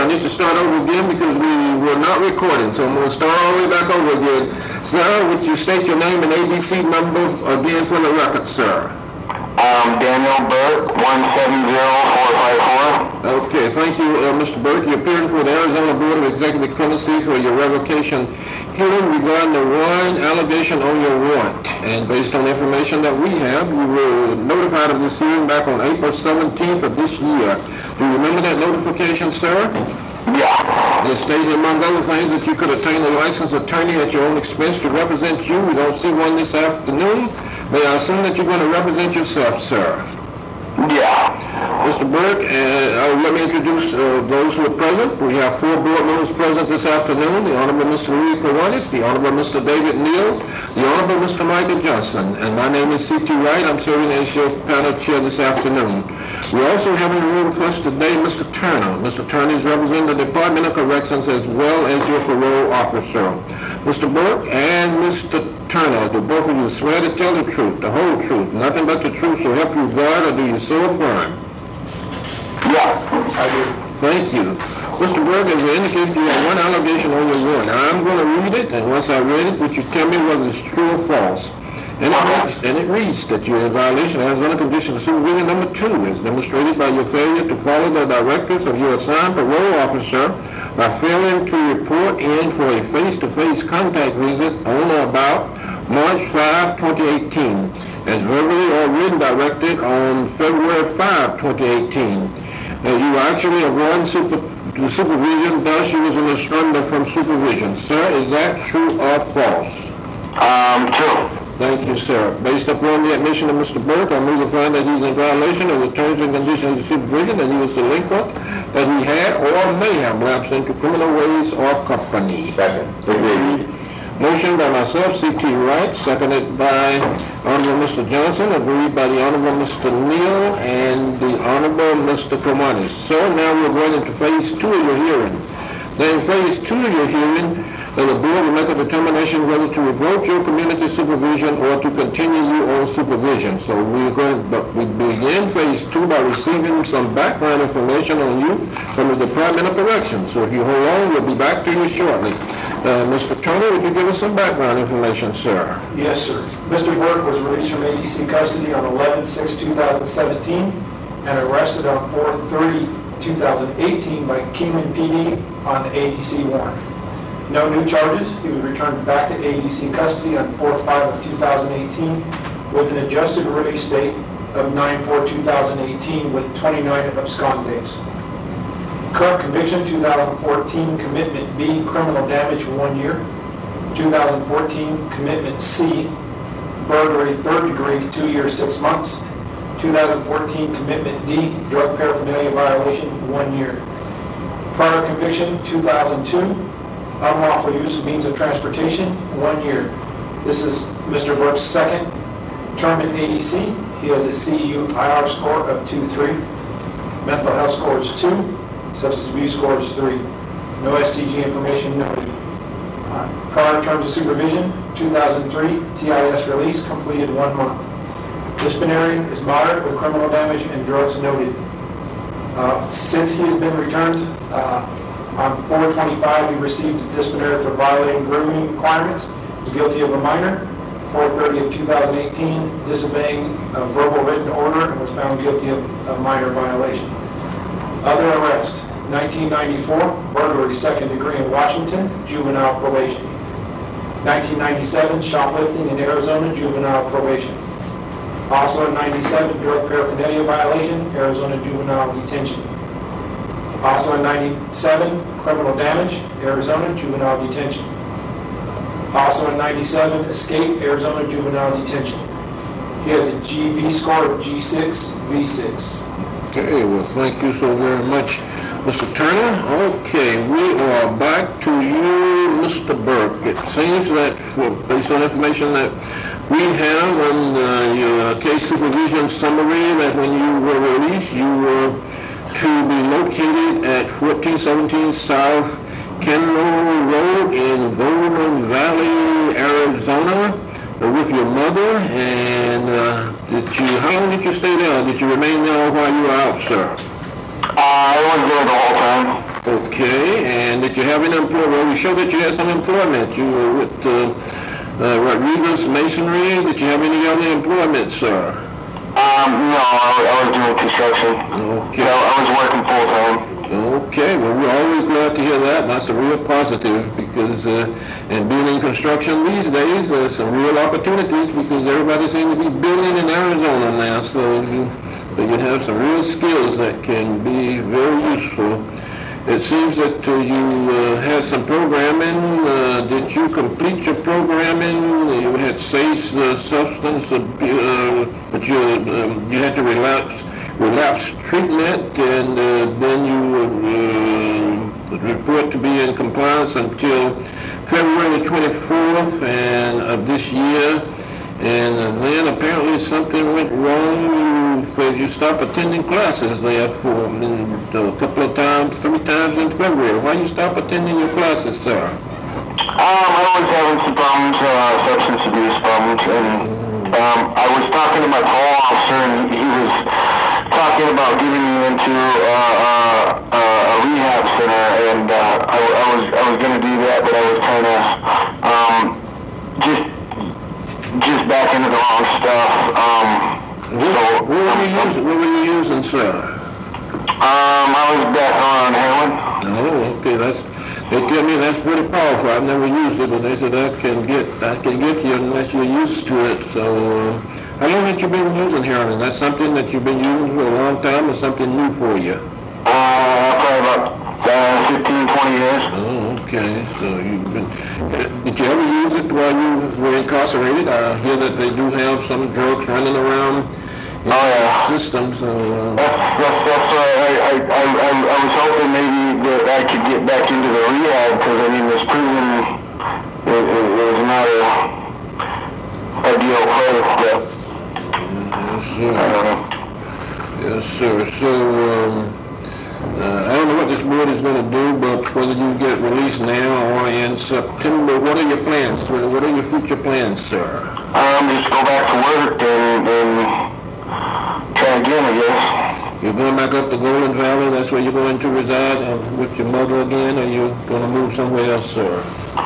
I need to start over again because we were not recording, so I'm going to start all the way back over again. Sir, would you state your name and ABC number again for the record, sir? Daniel Burke, 170454. Okay, thank you, Mr. Burke. You're appearing for the Arizona Board of Executive Clemency for your revocation hearing regarding the one allegation on your warrant. And based on the information that we have, you were notified of this hearing back on April 17th of this year. Do you remember that notification, sir? Yeah. It stated, among other things, that you could obtain a licensed attorney at your own expense to represent you. We don't see one this afternoon. May I assume that you're going to represent yourself, sir? Yeah. Mr. Burke, let me introduce those who are present. We have 4 board members present this afternoon: the Honorable Mr. Louis Kiwanis, the Honorable Mr. David Neal, the Honorable Mr. Michael Johnson, and my name is C.T. Wright. I'm serving as your panel chair this afternoon. We also have in the room with us today Mr. Turner. Mr. Turner is representing the Department of Corrections as well as your parole officer. Mr. Burke and Mr. Turner, do both of you swear to tell the truth, the whole truth, nothing but the truth, so help you God, or do you so affirm? Yeah, I do. Thank you. Mr. Burke, as I indicated, you have one allegation on your warrant. Now, I'm going to read it, and once I read it, would you tell me whether it's true or false? And it reads that you're in violation of Arizona Condition of Supervision number 2, as demonstrated by your failure to follow the directives of your assigned parole officer by failing to report in for a face-to-face contact visit on or about March 5, 2018, as verbally or written directed on February 5, 2018. You actually avoided supervision, thus you was in a surrender from supervision. Sir, is that true or false? True. Thank you, sir. Based upon the admission of Mr. Burke, I move to find that he's in violation of the terms and conditions of supervision, that he was delinquent, that he had or may have lapsed into criminal ways or company. Second. Agreed. Motion by myself, C.T. Wright, seconded by Honorable Mr. Johnson, agreed by the Honorable Mr. Neal and the Honorable Mr. Kiwanis. So now we're going into phase 2 of your hearing. Then in phase 2 of your hearing, the board will make a determination whether to revoke your community supervision or to continue you on supervision. So we begin phase 2 by receiving some background information on you from the Department of Corrections. So if you hold on, we'll be back to you shortly. Mr. Turner, would you give us some background information, sir? Yes, sir. Mr. Burke was released from ADC custody on 11/6/2017 and arrested on 4/30/2018 by Kingman PD on the ADC warrant. No new charges. He was returned back to ADC custody on 4/5/2018 with an adjusted release date of 9/4/2018 with 29 abscond days. Current conviction, 2014 commitment B, criminal damage, 1 year. 2014 commitment C, burglary 3rd degree, 2 years, 6 months. 2014 commitment D, drug paraphernalia violation, 1 year. Prior conviction, 2002, unlawful use of means of transportation, 1 year. This is Mr. Burke's second term in ADC. He has a CUIR score of 2.3. Mental health score is 2. Substance abuse score is 3. No STG information noted. Prior terms of supervision, 2003, TIS release, completed 1 month. Disciplinary is moderate with criminal damage and drugs noted. Since he has been returned, on 4/25, he received a disciplinary for violating grooming requirements. He was guilty of a minor. 4/30/2018, disobeying a verbal written order and was found guilty of a minor violation. Other arrest, 1994, burglary 2nd degree in Washington, juvenile probation. 1997, shoplifting in Arizona, juvenile probation. Also in 97, drug paraphernalia violation, Arizona juvenile detention. Also in 97, criminal damage, Arizona juvenile detention. Also in 97, escape, Arizona juvenile detention. He has a GV score of G6, V6. Okay, well, thank you so very much, Mr. Turner. Okay, we are back to you, Mr. Burke. It seems that, based on information that we have on your case supervision summary, that when you were released, you were to be located at 1417 South Kenmore Road in Golden Valley, Arizona, with your mother. And how long did you stay there? Did you remain there while you were out, sir? I was there the whole time. Okay, and did you have any employment? Well, you showed that you had some employment. You were with Rodriguez Masonry. Did you have any other employment, sir? No, I was doing construction. Okay. No, I was working full-time. Okay, well, we're always glad to hear that, and that's a real positive, because in being in construction these days, there's some real opportunities, because everybody seems to be building in Arizona now, so you have some real skills that can be very useful. It seems that you had some programming. Did you complete your programming? You had safe substance, but you had to relapse treatment, and then you report to be in compliance until February 24th of this year. And then apparently something went wrong. You stopped attending classes there for a couple of times, 3 times in February. Why you stop attending your classes, sir? I was having some problems, substance abuse problems, and I was talking to my parole officer, and he was talking about getting me into a rehab center, and I was going to do that, but I was kind of just back into the wrong stuff. What were you using, sir? I was back on heroin. Oh, okay. They tell me that's pretty powerful. I've never used it, but they said that can get you unless you're used to it. So, how long have you been using heroin? That's something that you've been using for a long time, or something new for you? Probably about 15, 20 years. Oh, okay. So did you ever use it while you were incarcerated? I hear that they do have some drugs running around in the system. So that's why I was hoping maybe that I could get back into the rehab, because I mean this prison is not a ideal place. But yes, sir. I don't know. Yes, sir. So. I don't know what this board is going to do, but whether you get released now or in September, what are your plans? What are your future plans, sir? Just go back to work and try again, I guess. You're going back up to Golden Valley? That's where you're going to reside with your mother again, or you're going to move somewhere else, sir?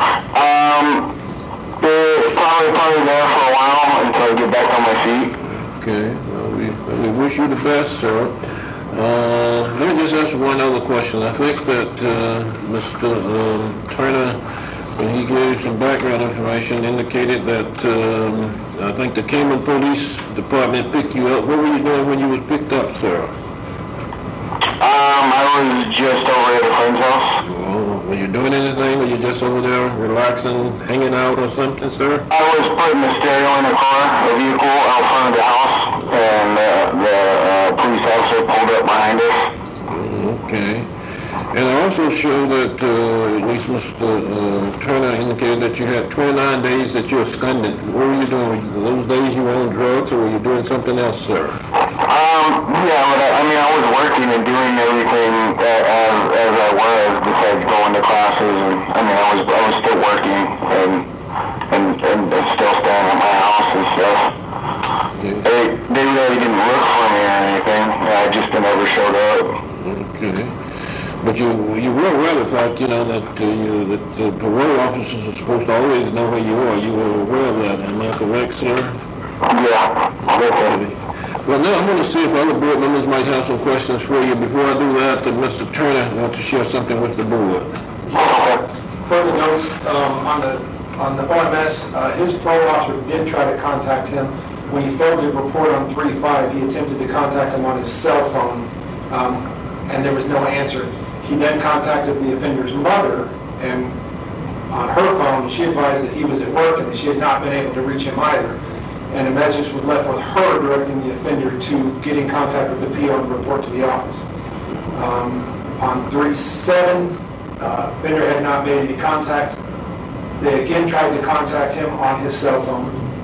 Probably there for a while until I get back on my feet. Okay. Well, we wish you the best, sir. Let me just ask one other question. I think that Mr. Turner, when he gave some background information, indicated that I think the Cayman Police Department picked you up. What were you doing when you was picked up, sir? I was just over at a friend's house. Oh, were you doing anything? Were you just over there relaxing, hanging out or something, sir? I was putting the stereo in a vehicle out front of the house, and the police officer pulled up behind us. Okay. And I also show that, at least Mr. Turner indicated that you had 29 days that you were suspended. What were you doing? Those days you were on drugs, or were you doing something else, sir? Yeah, but I was working and doing everything as I was, besides going to classes, and I was still working and still staying at my house and stuff. Okay. They really didn't look for me or anything. I just never showed up. Okay. But you were aware of the fact, that the parole officers are supposed to always know where you are. You were aware of that. Am I correct, sir? Yeah. Okay. Well, now I'm going to see if other board members might have some questions for you. Before I do that, Mr. Turner wants to share something with the board. Further notes on the OMS, his parole officer did try to contact him. When he failed to report on 3-5, he attempted to contact him on his cell phone, and there was no answer. He then contacted the offender's mother, and on her phone, she advised that he was at work and that she had not been able to reach him either. And a message was left with her directing the offender to get in contact with the PO and report to the office. On 3-7, offender had not made any contact. They again tried to contact him on his cell phone.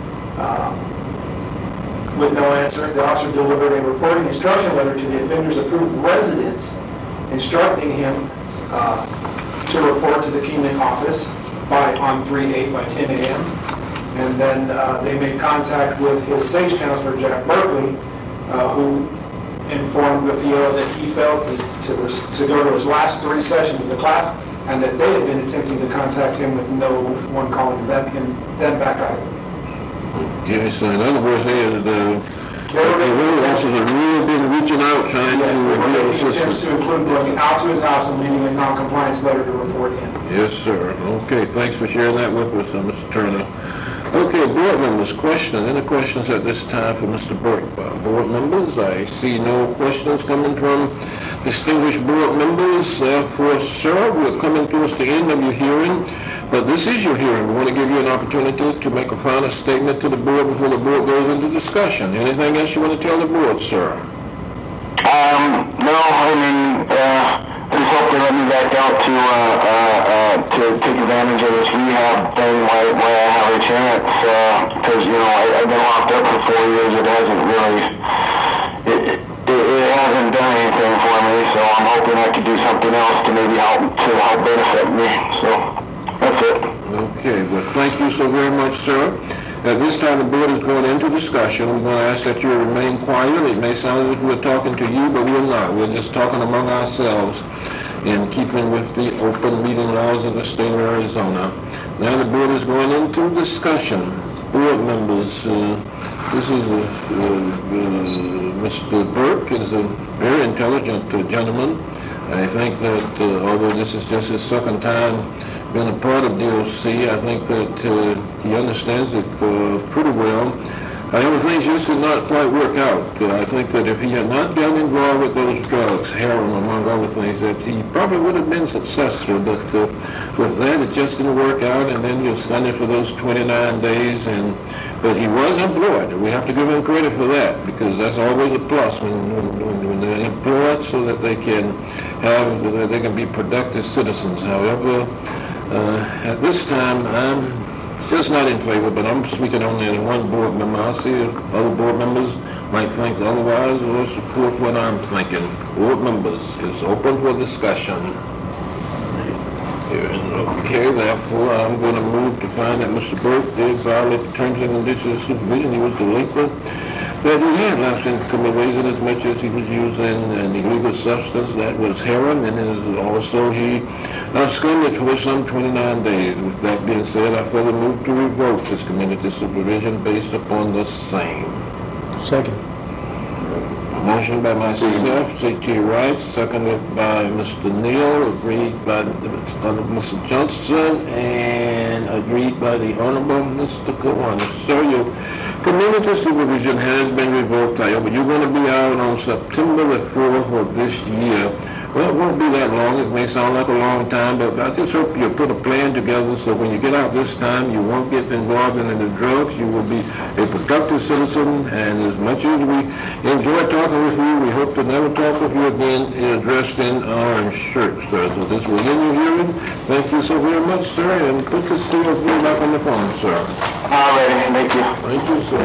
With no answer, the officer delivered a reporting instruction letter to the offender's approved residence, instructing him to report to the Kingman office on 3/8 by 10 a.m. And then they made contact with his SAGE counselor, Jack Berkeley, who informed the PO that he failed to go to his last 3 sessions of the class, and that they had been attempting to contact him with no one calling them back either. Okay, so in other words, the road officers have really been reaching out, trying Yes, to they were reveal making attempts assistance. to include going out to his house and leaving a non-compliance letter to report in. Yes, sir. Okay, thanks for sharing that with us, Mr. Turner. Okay, board members, any questions at this time for Mr. Burke? Board members, I see no questions coming from distinguished board members. For sir, we're coming towards the end of your hearing, but this is your hearing. We want to give you an opportunity to make a final statement to the board before the board goes into discussion. Anything else you want to tell the board, sir? No, I mean, just hope they let me back out to take advantage of this rehab thing while I have a chance, because, I've been locked up for 4 years. It hasn't really, it hasn't done anything for me, so I'm hoping I could do something else to maybe help benefit me, so that's it. Okay, well, thank you so very much, sir. At this time, the board is going into discussion. We're going to ask that you remain quiet. It may sound as if we're talking to you, but we're not. We're just talking among ourselves in keeping with the open meeting laws of the state of Arizona. Now the board is going into discussion. Board members, this is Mr. Burke is a very intelligent gentleman. I think that although this is just his second time being a part of DOC, I think that he understands it pretty well. However, things just did not quite work out. I think that if he had not been involved with those drugs, heroin among other things, that he probably would have been successful. But with that, it just didn't work out, and then he was suspended for those 29 days. But he was employed. We have to give him credit for that, because that's always a plus when they're employed, so that they can be productive citizens. However, at this time, I'm just not in favor, but I'm speaking only as one board member. I see if other board members might think otherwise or support what I'm thinking. Board members, it's open for discussion. Okay, therefore, I'm going to move to find that Mr. Burke did violate the terms and conditions of supervision. He was delinquent. That he had lapsed in criminal as much as he was using an illegal substance that was heroin, and also he absconded for some 29 days. With that being said, I further move to revoke his community supervision based upon the same. Second. Motion by myself, C.T. Wright, seconded by Mr. Neal, agreed by Mr. Johnson, and agreed by the Honorable Mr. Kiwanis. Sir, your community supervision has been revoked, however, you're going to be out on September the 4th of this year. Well, it won't be that long. It may sound like a long time, but I just hope you put a plan together so when you get out this time, you won't get involved in the drugs. You will be a productive citizen, and as much as we enjoy talking with you, we hope to never talk with you again dressed in orange shirts, sir. So this will end your hearing. Thank you so very much, sir, and put the CO3 back on the phone, sir. All righty, thank you. Thank you, sir.